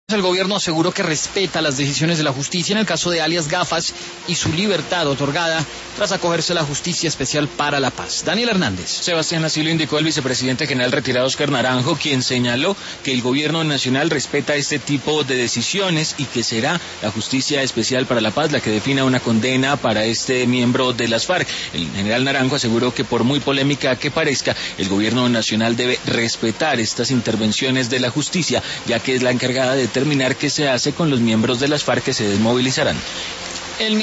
El gobierno aseguró que respeta las decisiones de la justicia en el caso de alias Gafas y su libertad otorgada tras acogerse a la Justicia Especial para la Paz. Daniel Hernández. Sebastián, así lo indicó el vicepresidente general retirado Óscar Naranjo, quien señaló que el gobierno nacional respeta este tipo de decisiones y que será la Justicia Especial para la Paz la que defina una condena para este miembro de las FARC. El general Naranjo aseguró que por muy polémica que parezca, el gobierno nacional debe respetar estas intervenciones de la justicia, ya que es la encargada de determinar qué se hace con los miembros de las FARC que se desmovilizarán.